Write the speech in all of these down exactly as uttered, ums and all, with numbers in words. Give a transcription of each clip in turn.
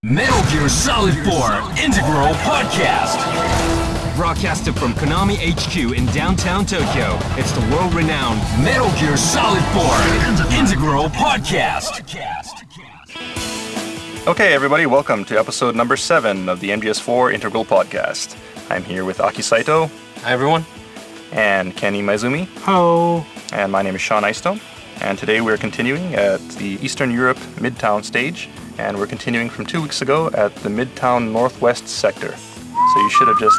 Metal Gear Solid four Integral Podcast. Broadcasted from Konami H Q in downtown Tokyo, it's the world-renowned Metal Gear Solid four Integral Podcast. Okay, everybody, welcome to episode number seven of the M G S four Integral Podcast. I'm here with Aki Saito. Hi, everyone. And Kenny Maizumi. Hello. And my name is Sean Eystone. And today we're continuing at the Eastern Europe Midtown stage. And we're continuing from two weeks ago at the Midtown Northwest sector. So you should have just...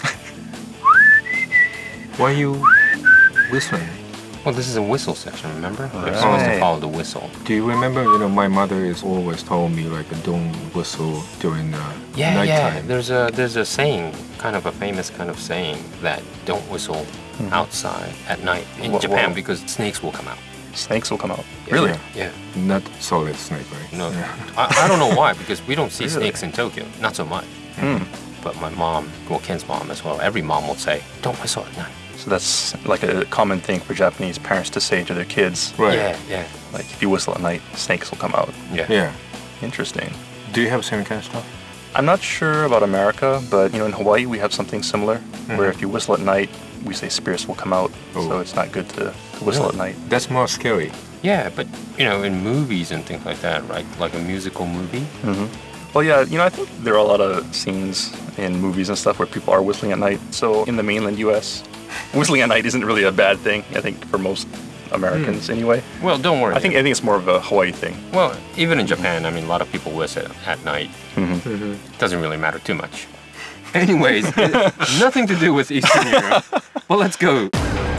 Why are you whistling? Well, this is a whistle section, remember? We're Right. supposed to follow the whistle. Do you remember, you know, my mother is always told me, like, don't whistle during the Yeah, nighttime. yeah. There's a there's a saying, kind of a famous kind of saying, that don't whistle outside at night in Wha- Japan wha- because snakes will come out. Snakes will come out. Yeah. Really? Yeah. Not solid snake, right? No, Yeah. I, I don't know why, because we don't see Really? snakes in Tokyo. Not so much. Hmm. But my mom, well, Ken's mom as well, every mom will say, don't whistle at night. So that's like a common thing for Japanese parents to say to their kids. Right. Yeah, yeah, Like, if you whistle at night, snakes will come out. yeah. Yeah. Interesting. Do you have same kind of stuff? I'm not sure about America, but you know, in Hawaii we have something similar, where if you whistle at night, we say spirits will come out. So Oh. it's not good to, to whistle Really? at night. That's more scary. Yeah, but, you know, in movies and things like that, right? Like a musical movie. hmm Well, yeah, you know, I think there are a lot of scenes in movies and stuff where people are whistling at night. So in the mainland U S, whistling at night isn't really a bad thing, I think, for most Americans anyway. Well, don't worry. I think I think it's more of a Hawaii thing. Well, even in Japan, I mean, a lot of people whistle at night. Mm-hmm. Doesn't really matter too much. Anyways, it- nothing to do with Eastern Europe. Well, let's go.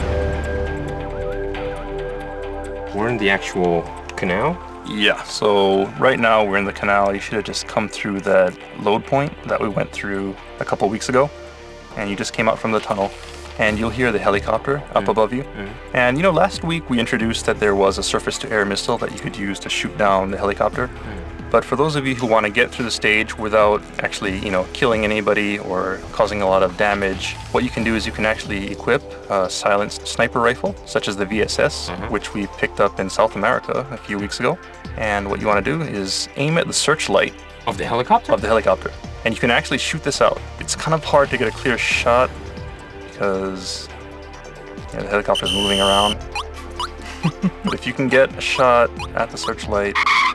We're in the actual canal. Yeah, so right now we're in the canal. You should have just come through that load point that we went through a couple weeks ago. And you just came out from the tunnel. And you'll hear the helicopter up above you. And you know, last week we introduced that there was a surface-to-air missile that you could use to shoot down the helicopter. But for those of you who want to get through the stage without actually, you know, killing anybody or causing a lot of damage, what you can do is you can actually equip a silenced sniper rifle, such as the V S S, which we picked up in South America a few weeks ago. And what you want to do is aim at the searchlight Of the helicopter? of the helicopter. And you can actually shoot this out. It's kind of hard to get a clear shot because you know, the helicopter's moving around. But if you can get a shot at the searchlight...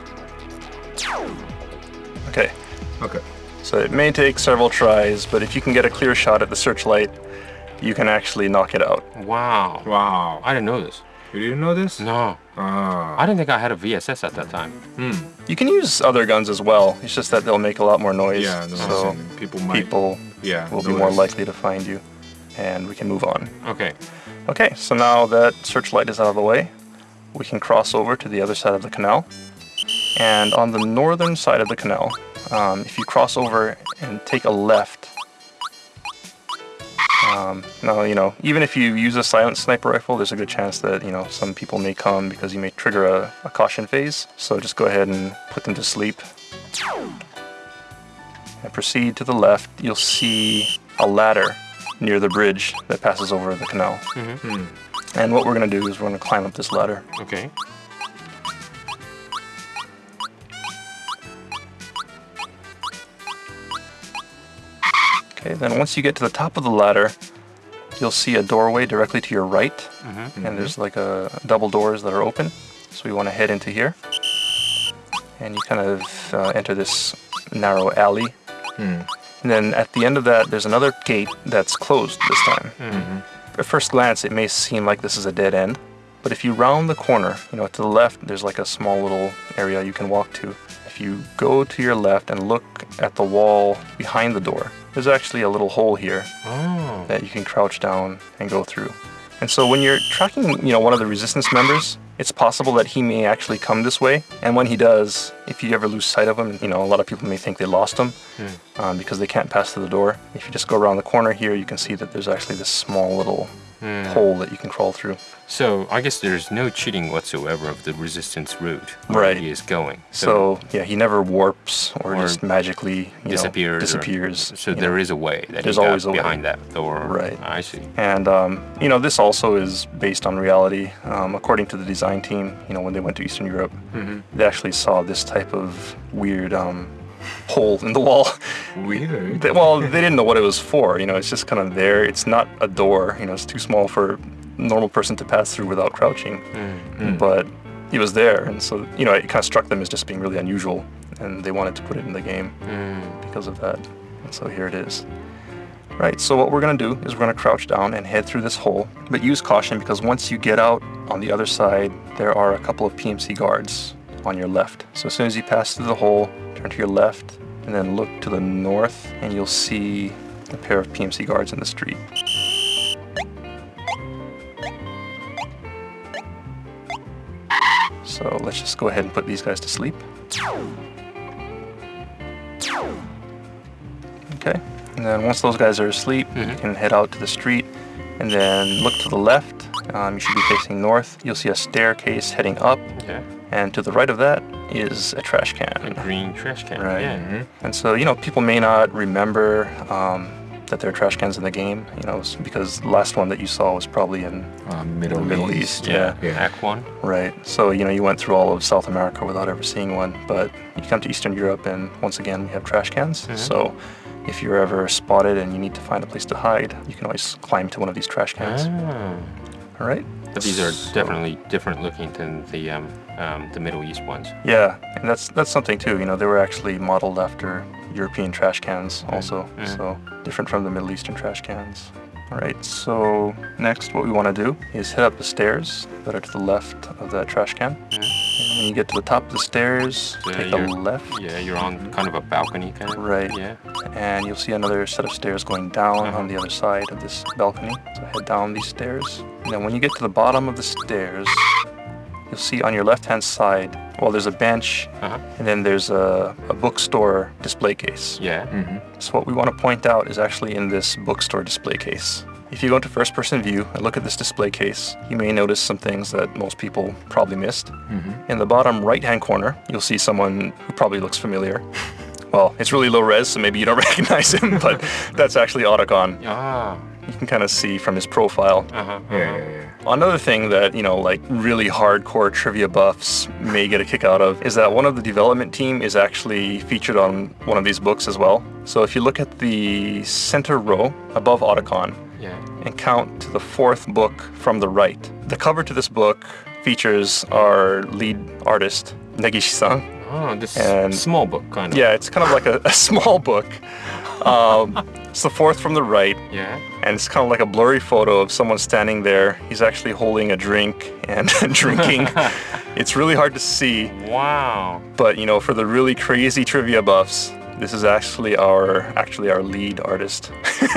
Okay, Okay. so it may take several tries, but if you can get a clear shot at the searchlight, you can actually knock it out. Wow. Wow. I didn't know this. You didn't know this? No. Ah. I didn't think I had a V S S at that time. Hmm. You can use other guns as well, it's just that they'll make a lot more noise, Yeah, no, so listen, people might... people yeah, will be more notice. likely to find you, and we can move on. Okay. Okay, so now that searchlight is out of the way, we can cross over to the other side of the canal. And on the northern side of the canal, um, if you cross over and take a left, um, now, you know, even if you use a silent sniper rifle, there's a good chance that, you know, some people may come because you may trigger a, a caution phase. So just go ahead and put them to sleep. And proceed to the left, you'll see a ladder near the bridge that passes over the canal. Hmm. And what we're going to do is we're going to climb up this ladder. Okay. Okay, then once you get to the top of the ladder, you'll see a doorway directly to your right. And there's like a double doors that are open. So we want to head into here. And you kind of uh, enter this narrow alley. Hmm. And then at the end of that, there's another gate that's closed this time. At first glance, it may seem like this is a dead end. But if you round the corner, you know, to the left, there's like a small little area you can walk to. If you go to your left and look at the wall behind the door, there's actually a little hole here Oh. that you can crouch down and go through. And so when you're tracking, you know, one of the resistance members, it's possible that he may actually come this way. And when he does, if you ever lose sight of him, you know, a lot of people may think they lost him um, because they can't pass through the door. If you just go around the corner here, you can see that there's actually this small little hole that you can crawl through. So I guess there's no cheating whatsoever of the resistance route where Right. he is going. So yeah, he never warps or, Or just magically you disappears. Know, or- disappears. so you there know. is a way that There's he got always a way. behind that door. Right. I see. And um, you know, this also is based on reality. Um, according to the design team, you know, when they went to Eastern Europe, they actually saw this type of weird um, hole in the wall. Weird. They, well, they didn't know what it was for. You know, it's just kind of there. It's not a door. You know, it's too small for a normal person to pass through without crouching. Mm. But it was there, and so you know, it kind of struck them as just being really unusual, and they wanted to put it in the game Mm. because of that. And so here it is. Right, so what we're going to do is we're going to crouch down and head through this hole, but use caution because once you get out on the other side, there are a couple of P M C guards on your left. So as soon as you pass through the hole, turn to your left, and then look to the north, and you'll see a pair of P M C guards in the street. So let's just go ahead and put these guys to sleep. Okay. And then once those guys are asleep, Mhm. you can head out to the street and then look to the left. Um, you should be facing north. You'll see a staircase heading up, Okay. and to the right of that is a trash A can. green trash can. Right. Yeah. And so, you know, people may not remember um, that there are trash cans in the game, you know, s- because the last one that you saw was probably in Uh, the Middle, Middle East. East. Yeah. Yeah. Yeah. Act one. Right. So, you know, you went through all of South America without ever seeing one, but you come to Eastern Europe and once again we have trash cans. Mhm. So if you're ever spotted and you need to find a place to hide, you can always climb to one of these trash cans. Ah. All right? But these are So- definitely different looking than the um, um, the Middle East ones. Yeah, and that's that's something too. You know, they were actually modeled after European trash cans also, Mhm. so different from the Middle Eastern trash cans. All right, so next what we want to do is head up the stairs that are to the left of that trash can. Mhm. And when you get to the top of the stairs, Yeah, take a you're- left. Yeah, you're on kind of a balcony kind of. Right. Yeah. And you'll see another set of stairs going down Uh-huh. on the other side of this balcony. So head down these stairs. And then when you get to the bottom of the stairs, you'll see on your left-hand side, well, there's a bench, Uh-huh. and then there's a, a bookstore display case. Yeah. Mhm. So what we want to point out is actually in this bookstore display case. If you go into first-person view and look at this display case, you may notice some things that most people probably missed. Mhm. In the bottom right-hand corner, you'll see someone who probably looks familiar. Well, it's really low res, so maybe you don't recognize him, but that's actually Otacon. Ah. You can kind of see from his profile. Uh-huh. Yeah, yeah, yeah. Another thing that, you know, like really hardcore trivia buffs may get a kick out of is that one of the development team is actually featured on one of these books as well. So if you look at the center row above Otacon Yeah. and count to the fourth book from the right, the cover to this book features our lead artist, Negishi-san. Oh, this And- small book kind of. Yeah, it's kind of like a, a small book. Um, it's the fourth from the right, Yeah. and it's kind of like a blurry photo of someone standing there. He's actually holding a drink and drinking. It's really hard to see, Wow. but you know, for the really crazy trivia buffs, this is actually our actually our lead artist.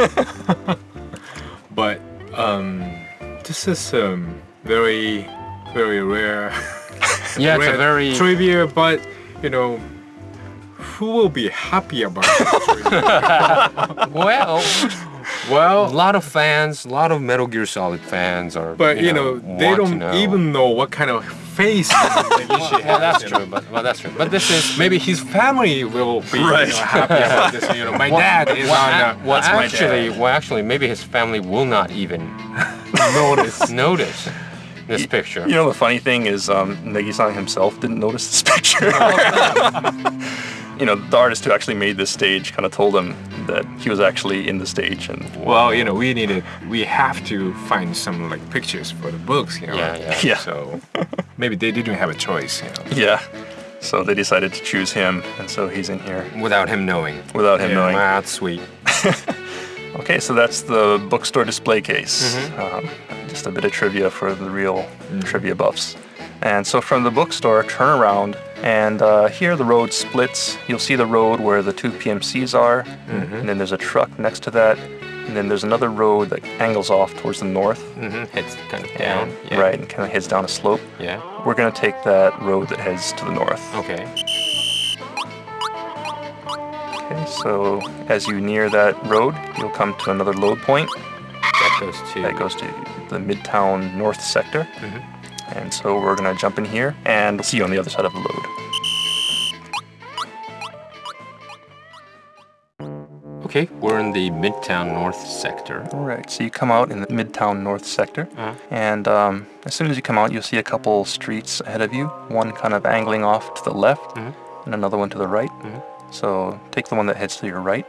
But um, this is um very, very rare. Yeah, it's a rare very trivia, but you know, who will be happy about this trivia? well. Well, A lot of fans, a lot of Metal Gear Solid fans are. but you know, they want to don't know. even know what kind of face Negishi Well, that's has, you know. true, but well, that's true. But this is Maybe his family will be Right. you know, happy about this. You know, my Well, dad is well, on. a- Uh, well, That's my actually, dad. well, actually, maybe his family will not even notice. notice this picture. You know, the funny thing is, um, Negi-san himself didn't notice this picture. You know, the artist who actually made this stage kind of told him that he was actually in the stage, and Well, you know, we needed, we have to find some like pictures for the books, you know. Yeah, yeah. Yeah. So maybe they didn't have a choice, you know. yeah. So they decided to choose him, and so he's in here Without him knowing. without him Yeah. knowing. Wow, that's sweet. Okay, so that's the bookstore display case. Mm-hmm. Um, just a bit of trivia for the real trivia buffs. And so from the bookstore, turn around, and uh, here the road splits. You'll see the road where the two P M Cs are, Mm-hmm. and then there's a truck next to that, and then there's another road that angles off towards the north, Mm-hmm. Heads kind of down. and, Yeah. right, and kind of heads down a slope. Yeah. We're gonna take that road that heads to the north. Okay. Okay, so as you near that road, you'll come to another load point. That goes to. That goes to the Midtown North sector. Mhm. And so we're gonna jump in here and see you on the other side of the load. Okay, we're in the Midtown North sector. All right, so you come out in the Midtown North sector, Uh-huh. and um, as soon as you come out, you'll see a couple streets ahead of you, one kind of angling off to the left, Mhm. and another one to the right. Mhm. So take the one that heads to your right.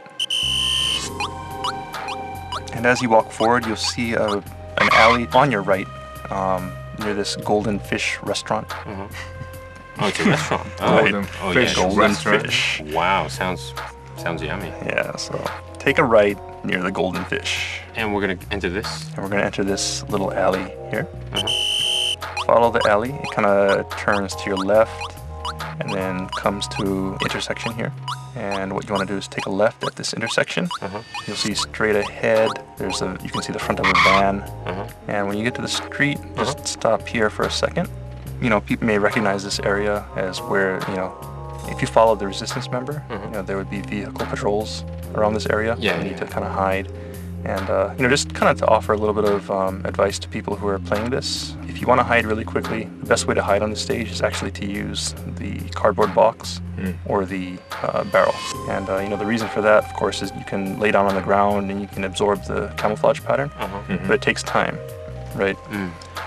And as you walk forward, you'll see a, an alley on your right um, near this Golden Fish restaurant. Oh, it's a restaurant. Oh, Golden oh, Fish yeah. Golden restaurant. Fish. Wow, sounds sounds yummy. Yeah, so take a right near the Golden Fish. And we're gonna enter this. And we're going to enter this little alley here. Uh-huh. Follow the alley. It kind of turns to your left and then comes to intersection here. And what you want to do is take a left at this intersection. Uh-huh. You'll see straight ahead, there's a, you can see the front of a van. Uh-huh. And when you get to the street, just Uh-huh. stop here for a second. You know, people may recognize this area as where, you know, if you follow the resistance member, Mhm. you know, there would be vehicle patrols around this area. Yeah, You yeah, need to yeah. kind of hide. And, uh, you know, just kind of to offer a little bit of um, advice to people who are playing this. If you want to hide really quickly, the best way to hide on the stage is actually to use the cardboard box Mm. or the uh, barrel. And, uh, you know, the reason for that, of course, is you can lay down on the ground and you can absorb the camouflage pattern, Uh-huh. but it takes time, right? Mm.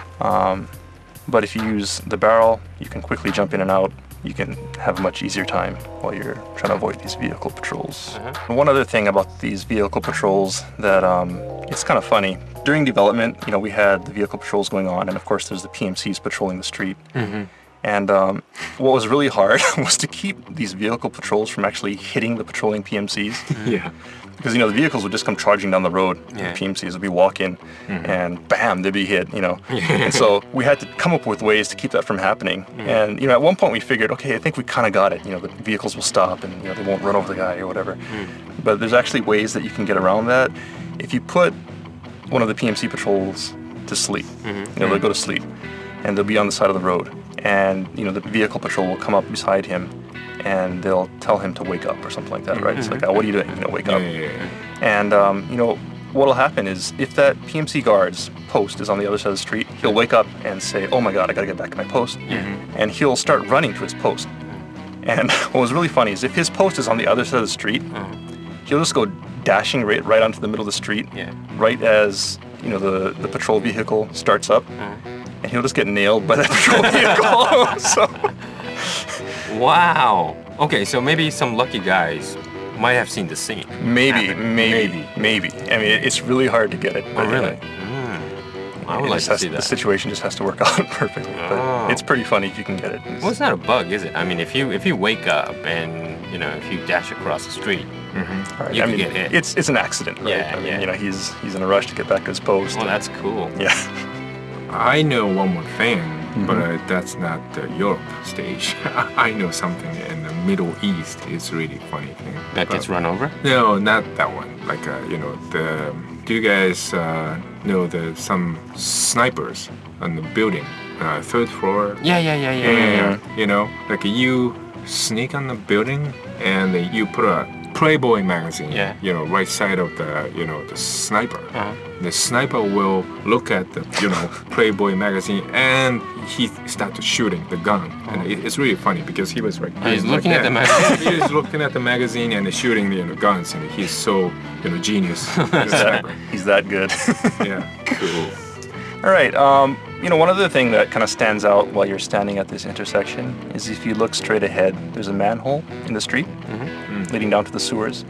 Um, but if you use the barrel, you can quickly jump in and out. You can have a much easier time while you're trying to avoid these vehicle patrols. Uh-huh. One other thing about these vehicle patrols that um, it's kind of funny. During development, you know, we had the vehicle patrols going on, and of course there's the P M Cs patrolling the street. Mm-hmm. And um, what was really hard was to keep these vehicle patrols from actually hitting the patrolling P M Cs. Yeah. Because, you know, the vehicles would just come charging down the road. Yeah. The P M Cs would be walking, Mhm. and bam, they'd be hit, you know. And so we had to come up with ways to keep that from happening. And, you know, at one point we figured, okay, I think we kind of got it. You know, the vehicles will stop and, you know, they won't run over the guy or whatever. But there's actually ways that you can get around that. If you put one of the P M C patrols to sleep, you know, they'll go to sleep, and they'll be on the side of the road. And, you know, the vehicle patrol will come up beside him, and they'll tell him to wake up or something like that, right? It's like, oh, what are you doing? You know, wake Yeah, up. yeah, yeah. And, um, you know, what'll happen is if that P M C guard's post is on the other side of the street, he'll wake up and say, oh my God, I gotta get back to my post. And he'll start running to his post. And what was really funny is if his post is on the other side of the street, he'll just go dashing right, right onto the middle of the street, Yeah. right as, you know, the, the patrol vehicle starts up. And he'll just get nailed by that patrol vehicle. So, Wow. Okay, so maybe some lucky guys might have seen the scene. maybe, Happen. maybe, maybe. I mean, it's really hard to get it. Oh, but, really? uh, Mm. I would it like just to has- see The that. situation just has to work out perfectly. But Oh. it's pretty funny if you can get it. It's- Well, it's not a bug, is it? I mean, if you if you wake up and you know if you dash across the street, all right, you I could mean, get hit. It's it's an accident, right? Yeah, I mean, yeah. you know, he's he's in a rush to get back to his post. well, that's cool. yeah. I know one more thing, but Mhm. uh, that's not the Europe stage. I know something in the Middle East. It's really funny thing. That gets But- run over. No, not that one. Like uh, you know, the do you guys uh, know the some snipers on the building, uh, third floor? Yeah, yeah, yeah, yeah, yeah. yeah. You know, like you sneak on the building and you put a Playboy magazine, Yeah. you know, right side of the, you know, the sniper. Uh-huh. The sniper will look at the, you know, Playboy magazine and he started shooting the gun. And it, it's really funny because he was like, Oh, he's like looking at that. the magazine. He's looking at the magazine and shooting the you know, guns, and he's so, you know, genius. the sniper. He's that good. Yeah. Cool. All right. Um, you know, one other thing that kind of stands out while you're standing at this intersection is if you look straight ahead, there's a manhole in the street leading down to the sewers.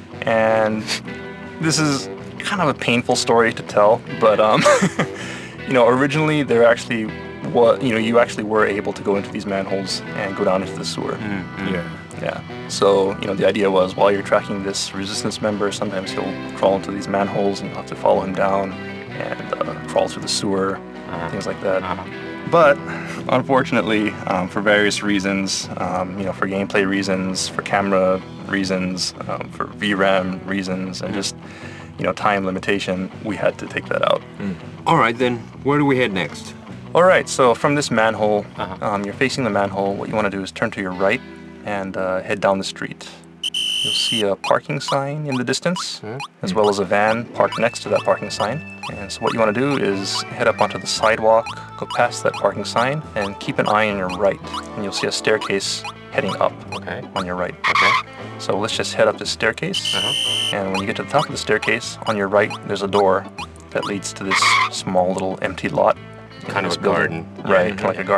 And this is kind of a painful story to tell, but um, you know, originally there actually was, you know, you actually were able to go into these manholes and go down into the sewer. Yeah. Yeah. So, you know, the idea was while you're tracking this resistance member, sometimes he'll crawl into these manholes and you'll have to follow him down and uh, crawl through the sewer, Uh-huh. things like that. Uh-huh. But unfortunately, um, for various reasons, um, you know, for gameplay reasons, for camera reasons, um, for V RAM reasons, and just, you know, time limitation, we had to take that out. All right, then where do we head next? All right, so from this manhole, Uh-huh. um, you're facing the manhole. What you want to do is turn to your right and uh, head down the street. You'll see a parking sign in the distance, Mhm. as well as a van parked next to that parking sign. And so what you want to do is head up onto the sidewalk, go past that parking sign, and keep an eye on your right. And you'll see a staircase heading up Okay. on your right. Okay. So let's just head up this staircase. Uh-huh. And when you get to the top of the staircase, on your right, there's a door that leads to this small little empty lot. in Kind of this a building. garden. Right, Yeah. kind of like a garden.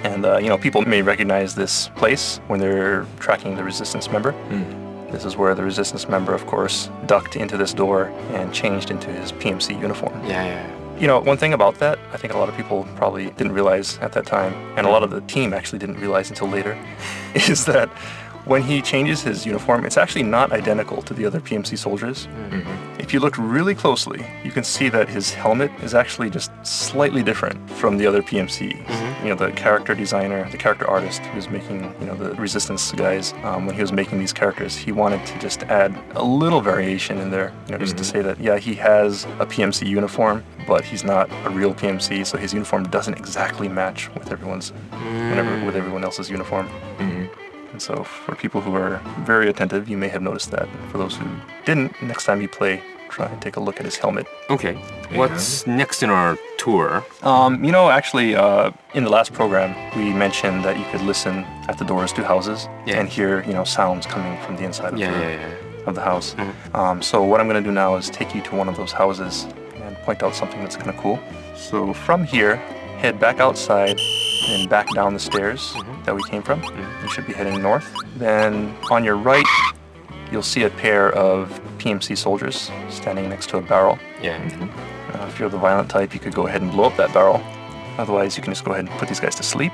And, uh, you know, people may recognize this place when they're tracking the Resistance member. Mm. This is where the Resistance member, of course, ducked into this door and changed into his P M C uniform. Yeah, yeah. You know, one thing about that, I think a lot of people probably didn't realize at that time, and a lot of the team actually didn't realize until later, is that when he changes his uniform, it's actually not identical to the other P M C soldiers. Mm-hmm. If you look really closely, you can see that his helmet is actually just slightly different from the other P M C. Mm-hmm. You know, the character designer, the character artist who was making, you know, the Resistance guys, um, when he was making these characters, he wanted to just add a little variation in there, you know, just Mm-hmm. to say that, yeah, he has a P M C uniform, but he's not a real P M C, so his uniform doesn't exactly match with everyone's, whenever, with everyone else's uniform. Mm-hmm. And so for people who are very attentive, you may have noticed that. For those who didn't, next time you play, try and take a look at his helmet. Okay. What's next in our tour? Um, you know, actually, uh, in the last program, we mentioned that you could listen at the doors to houses Yeah. and hear, you know, sounds coming from the inside of, Yeah, the, yeah, yeah. of the house. Mhm. Um, so what I'm going to do now is take you to one of those houses and point out something that's kind of cool. So from here, head back outside and back down the stairs that we came from. You should be heading north. Then on your right, you'll see a pair of P M C soldiers standing next to a barrel. Yeah. Uh, if you're the violent type, you could go ahead and blow up that barrel. Otherwise, you can just go ahead and put these guys to sleep.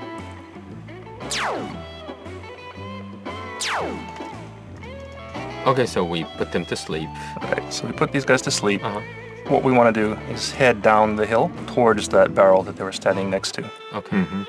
Okay, so we put them to sleep. Alright, so we put these guys to sleep. Uh-huh. What we want to do is head down the hill towards that barrel that they were standing next to. Okay. Mm-hmm.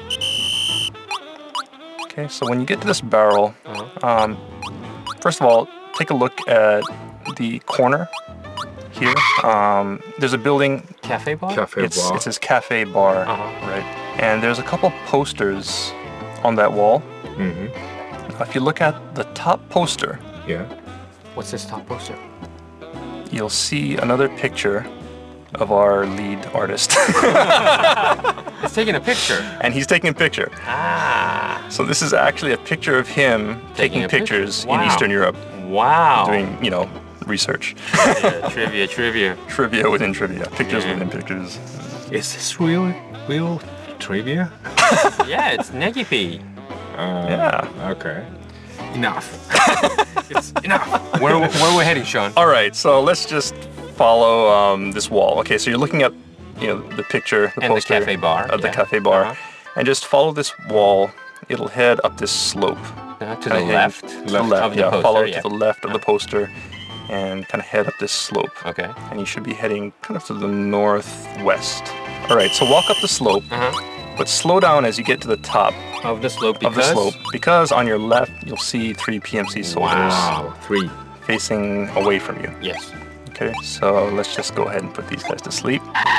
Okay, so when you get to this barrel, Uh-huh. um, first of all, take a look at the corner here. Um, there's a building. Cafe bar? Cafe It's, bar. it says Cafe Bar, Uh-huh. right? And there's a couple posters on that wall. Mm-hmm. If you look at the top poster, Yeah. What's this top poster? you'll see another picture of our lead artist. It's taking a picture. And he's taking a picture. Ah. So this is actually a picture of him Taking taking a picture? pictures Wow. in Eastern Europe, Wow. doing, you know, research. trivia, trivia, trivia. Trivia within trivia, pictures Yeah. within pictures. Is this real, real trivia? Yeah, it's Negipi. Uh, Yeah. Okay. Enough. It's enough. Where, where are we heading, Sean? All right, so let's just follow um, this wall. Okay, so you're looking at, you know, the picture, the And the poster cafe bar, of the yeah. cafe bar, Uh-huh. and just follow this wall. It'll head up this slope. Uh, to Kinda the head left. To the left, of the yeah. poster, follow yeah. to the left of the poster, and kind of head up this slope. Okay. And you should be heading kind of to the northwest. All right, so walk up the slope, Uh-huh. but slow down as you get to the top Of the slope because... of the slope, because on your left you'll see three P M C soldiers Wow. Three. facing away from you. Yes. Okay, so let's just go ahead and put these guys to sleep.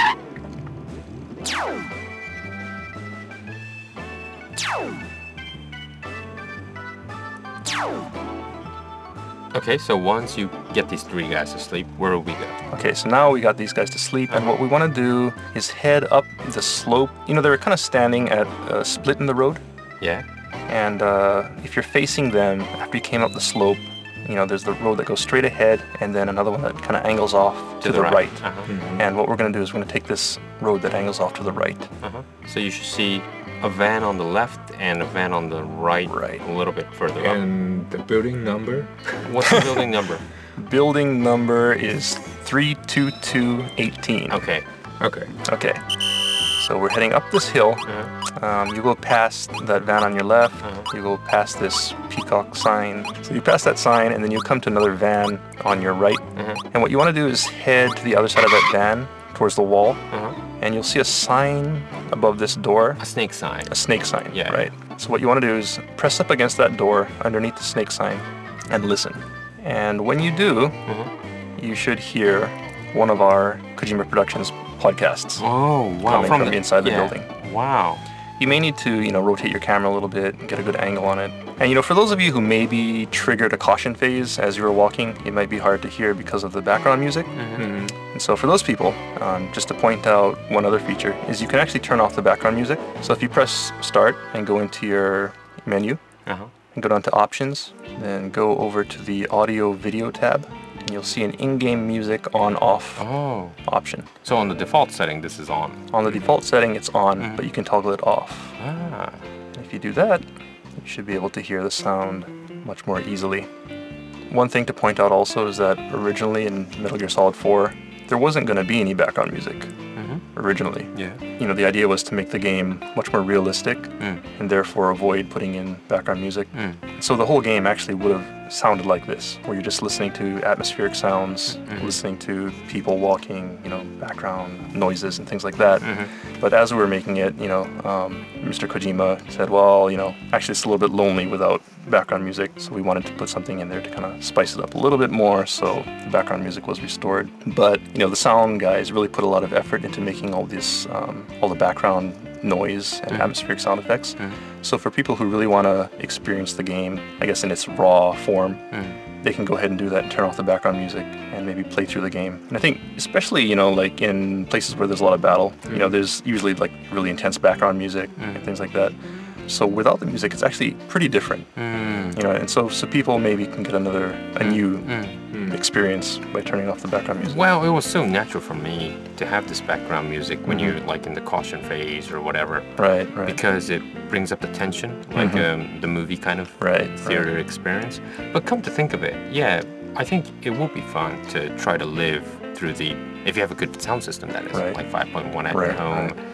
Okay, so once you get these three guys to sleep, where will we go? Okay, so now we got these guys to sleep, and what we want to do is head up the slope. You know, they're kind of standing at a split in the road, Yeah? and uh, if you're facing them after you came up the slope, you know, there's the road that goes straight ahead, and then another one that kind of angles off to, the, right. Uh-huh. And what we're going to do is we're going to take this road that angles off to the right. Uh-huh. So you should see a van on the left and a van on the right, Right. a little bit further up. And the building number? What's the building number? Building number is three two two one eight. Okay. Okay. Okay. So we're heading up this hill. Uh-huh. Um, you go past that van on your left. Uh-huh. You go past this peacock sign. So you pass that sign, and then you come to another van on your right. Uh-huh. And what you want to do is head to the other side of that van, towards the wall, Uh-huh. and you'll see a sign above this door, A snake sign. a snake sign. Yeah. Right. So what you want to do is press up against that door underneath the snake sign, and listen. And when you do, Uh-huh. you should hear one of our Kojima Productions podcasts. Oh, wow. Coming from inside the building. Wow. You may need to, you know, rotate your camera a little bit and get a good angle on it. And, you know, for those of you who maybe triggered a caution phase as you were walking, it might be hard to hear because of the background music. Mm-hmm. And so for those people, um, just to point out one other feature, is you can actually turn off the background music. So if you press start and go into your menu, Uh-huh. and go down to options, then go over to the audio video tab, and you'll see an in-game music on off Oh. option. So on the default setting, this is on. On the default setting, it's on, Mhm. but you can toggle it off. Ah. if you do that, you should be able to hear the sound much more easily. One thing to point out also is that originally in Metal Gear Solid four, there wasn't going to be any background music. Mm-hmm. Originally. Yeah. You know, the idea was to make the game much more realistic mm. and therefore avoid putting in background music. Mm. So the whole game actually would have sounded like this, where you're just listening to atmospheric sounds, mm-hmm. listening to people walking, you know, background noises and things like that. Mm-hmm. But as we were making it, you know, um, Mister Kojima said, well, you know, actually it's a little bit lonely without background music, so we wanted to put something in there to kind of spice it up a little bit more, so the background music was restored. But, you know, the sound guys really put a lot of effort into making all this, um, all the background noise and mm. atmospheric sound effects. Mm. So for people who really want to experience the game, I guess in its raw form, mm. they can go ahead and do that and turn off the background music and maybe play through the game. And I think especially, you know, like in places where there's a lot of battle, mm. you know, there's usually like really intense background music mm. and things like that. So without the music, it's actually pretty different, mm. you know, and so so people maybe can get another, a new mm. experience by turning off the background music. Well, it was so natural for me to have this background music when mm-hmm. you're like in the caution phase or whatever. Right, right. Because it brings up the tension, like mm-hmm. um, the movie kind of right, theater right. experience. But come to think of it, yeah, I think it will be fun to try to live through the, if you have a good sound system that is, right. like five point one at right, your home. Right.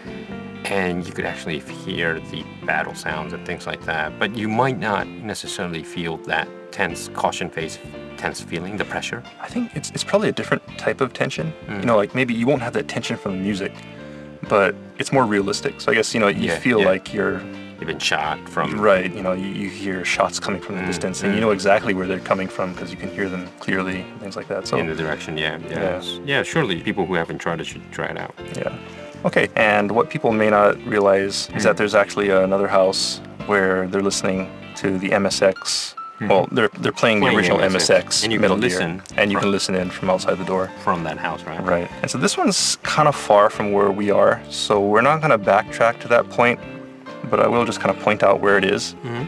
And you could actually hear the battle sounds and things like that. But you might not necessarily feel that tense caution phase, tense feeling, the pressure. I think it's it's probably a different type of tension. Mm. You know, like maybe you won't have that tension from the music, but it's more realistic. So I guess, you know, you yeah, feel yeah. like you're... You've been shot from... Right, you know, you, you hear shots coming from the mm, distance, and mm. you know exactly where they're coming from because you can hear them clearly, things like that. So in the direction, yeah. Yeah, yeah. yeah surely people who haven't tried it should try it out. Yeah. Okay, and what people may not realize is that there's actually another house where they're listening to the M S X. Mm-hmm. Well, they're they're playing, playing the original M S X, and you Metal can Gear, listen and you from, can listen in from outside the door. From that house, right? Right. And so this one's kind of far from where we are, so we're not going to backtrack to that point, but I will just kind of point out where it is. Mm-hmm.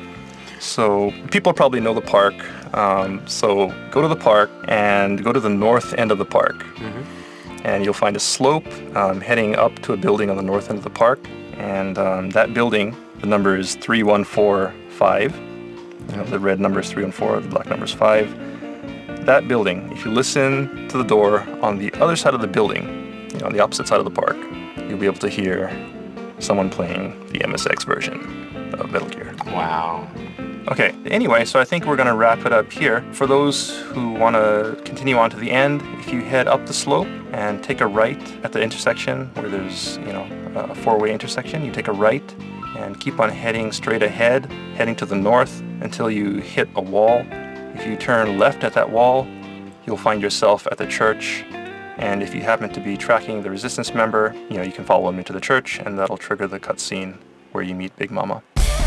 So people probably know the park, um, so go to the park and go to the north end of the park. Mm-hmm. And you'll find a slope um, heading up to a building on the north end of the park. And um, that building, the number is three one four five. You know, the red number is three one four, the black number is five. That building, if you listen to the door on the other side of the building, you know, on the opposite side of the park, you'll be able to hear someone playing the M S X version of Metal Gear. Wow. Okay, anyway, so I think we're going to wrap it up here. For those who want to continue on to the end, if you head up the slope and take a right at the intersection where there's, you know, a four-way intersection, you take a right and keep on heading straight ahead, heading to the north until you hit a wall. If you turn left at that wall, you'll find yourself at the church. And if you happen to be tracking the Resistance member, you know, you can follow him into the church and that'll trigger the cutscene where you meet Big Mama.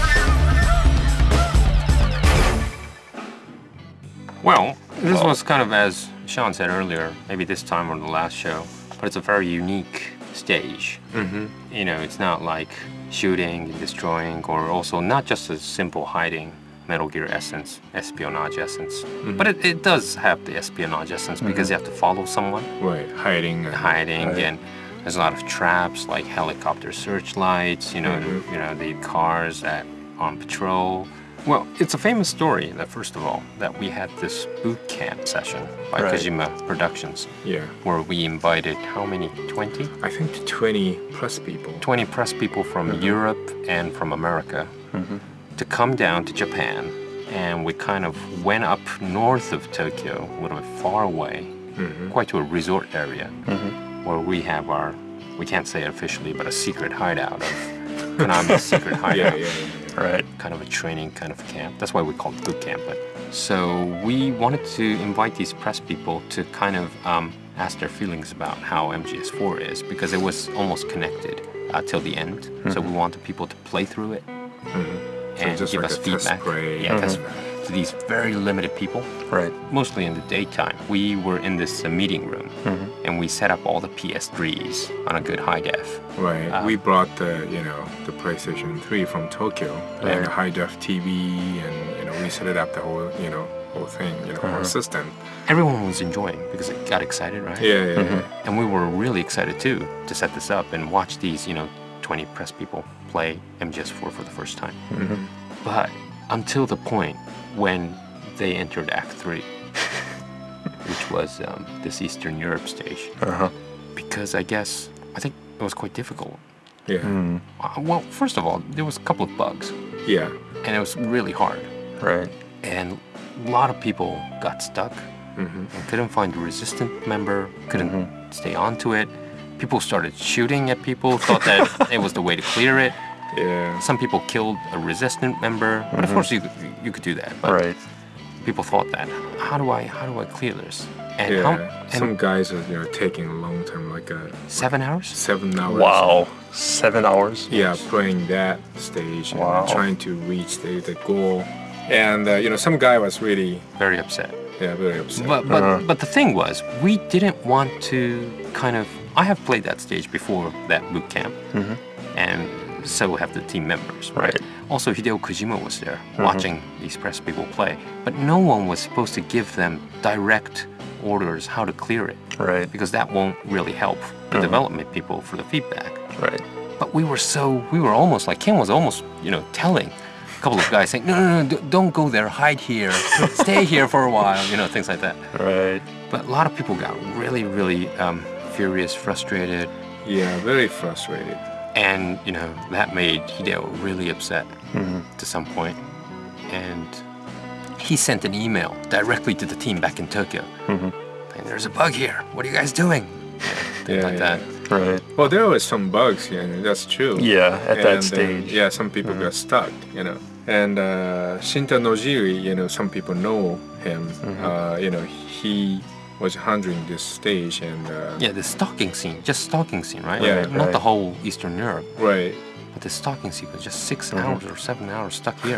Well, this was kind of, as Sean said earlier, maybe this time on the last show, but it's a very unique stage. Mm-hmm. You know, it's not like shooting and destroying, or also not just a simple hiding Metal Gear essence, espionage essence. Mm-hmm. But it, it does have the espionage essence mm-hmm. because you have to follow someone. Right, hiding. And, hiding, right. and there's a lot of traps, like helicopter searchlights, you know, mm-hmm. you know, the cars that on patrol. Well, it's a famous story that, first of all, that we had this boot camp session by right. Kojima Productions. Yeah. Where we invited how many? twenty? I think twenty plus people. twenty plus people from mm-hmm. Europe and from America mm-hmm. to come down to Japan. And we kind of went up north of Tokyo, a little bit far away, mm-hmm. quite to a resort area, mm-hmm. where we have our, we can't say it officially, but a secret hideout of Konami's secret hideout. Yeah, yeah, yeah. Right. Kind of a training kind of camp. That's why we call it boot camp. But so we wanted to invite these press people to kind of um, ask their feelings about how M G S four is, because it was almost connected uh, till the end. Mm-hmm. So we wanted people to play through it mm-hmm. and so give like us a feedback. Test yeah, mm-hmm. test to these very limited people. Right. Mostly in the daytime. We were in this uh, meeting room mm-hmm. and we set up all the P S threes on a good high def. Right. Uh, we brought the, you know, the PlayStation three from Tokyo right. and a high def T V, and you know, we set it up the whole, you know, whole thing, you know, uh-huh. whole system. Everyone was enjoying because it got excited, right? Yeah, yeah, mm-hmm. yeah. And we were really excited too to set this up and watch these, you know, twenty press people play M G S four for the first time. Mm-hmm. But until the point when they entered Act three, which was um, this Eastern Europe stage. Uh-huh. Because I guess, I think it was quite difficult. Yeah. Mm. Uh, well, first of all, there was a couple of bugs, Yeah. and it was really hard. Right. And a lot of people got stuck Mm-hmm. and couldn't find a resistant member, couldn't Mm-hmm. stay onto it. People started shooting at people, thought that it was the way to clear it. Yeah. Some people killed a resistant member, but of course you could, you could do that. But Right. people thought that, how do I how do I clear this? And Yeah. how and Some guys are, you know, taking a long time, like a seven hours? seven hours. Wow. Seven hours. Yeah, playing that stage and Wow. trying to reach the, the goal. And, uh, you know, some guy was really, Very upset. yeah, very upset. But but Uh-huh. but the thing was, we didn't want to kind of. I have played that stage before that boot camp, Mhm. and so have the team members. Right. Also, Hideo Kojima was there watching these press people play, but no one was supposed to give them direct orders how to clear it, Right. because that won't really help the Mhm. development people for the feedback. Right. But we were so we were almost like Ken was almost you know telling a couple of guys saying no no no d- don't go there, hide here, stay here for a while, you know, things like that. Right. But a lot of people got really really um, furious, frustrated, yeah, very frustrated. and you know that made Hideo really upset Mhm. to some point, and he sent an email directly to the team back in Tokyo. Mhm. Saying, there's a bug here. What are you guys doing? Things Yeah, like yeah. that. Right. Well, there was some bugs, yeah, and that's true. Yeah. At that And, uh, stage. yeah, some people got stuck, you know. And uh, Shinta Nojiri, you know, some people know him. Uh, you know, he was handling this stage and uh, Yeah, the stalking scene, just stalking scene, right? Yeah, Not the right. whole Eastern Europe, right. but the stalking scene was just six hours or seven hours stuck here.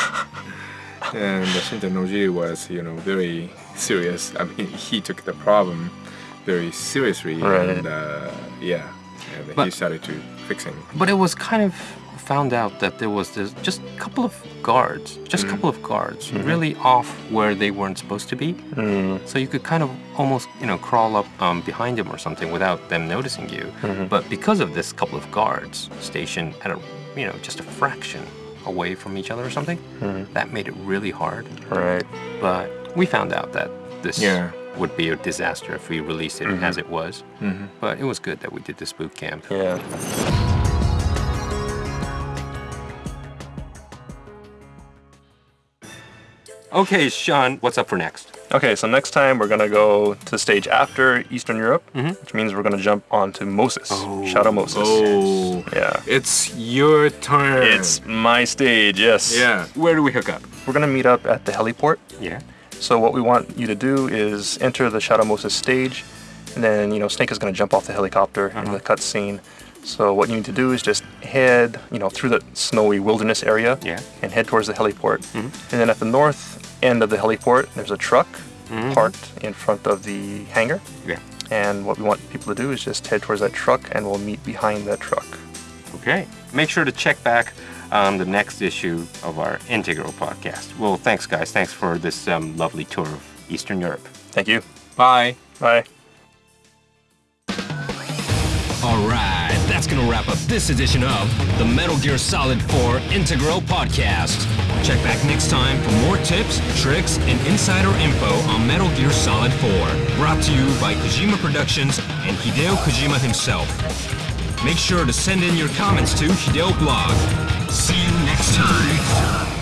And uh, Shinta Nojiri was, you know, very serious. I mean, he took the problem very seriously, Right. and uh, yeah, and he But- started to fixing. But it was kind of found out that there was this just a couple of guards, just a couple of guards, really off where they weren't supposed to be. Mm. So you could kind of almost, you know, crawl up um, behind them or something without them noticing you. But because of this couple of guards stationed at a, you know, just a fraction away from each other or something, that made it really hard. Right. But we found out that this Yeah. would be a disaster if we released it as it was. But it was good that we did this boot camp. Yeah. Okay, Sean, what's up for next? Okay, so next time we're gonna go to the stage after Eastern Europe, Mm-hmm. which means we're gonna jump onto Moses, Oh. Shadow Moses. Oh, Yeah. it's your turn. It's my stage, yes. yeah. Where do we hook up? We're gonna meet up at the heliport. Yeah. So what we want you to do is enter the Shadow Moses stage, and then you know Snake is gonna jump off the helicopter in the cutscene. So what you need to do is just head, you know, through the snowy wilderness area, Yeah. and head towards the heliport. And then at the north end of the heliport, there's a truck parked in front of the hangar. Yeah. And what we want people to do is just head towards that truck, and we'll meet behind that truck. Okay. Make sure to check back um, the next issue of our Integral podcast. Well, thanks, guys. Thanks for this um, lovely tour of Eastern Europe. Thank you. Bye. Bye. Alright, that's gonna wrap up this edition of the Metal Gear Solid four Integral Podcast. Check back next time for more tips, tricks, and insider info on Metal Gear Solid four. Brought to you by Kojima Productions and Hideo Kojima himself. Make sure to send in your comments to Hideo Blog. See you next time.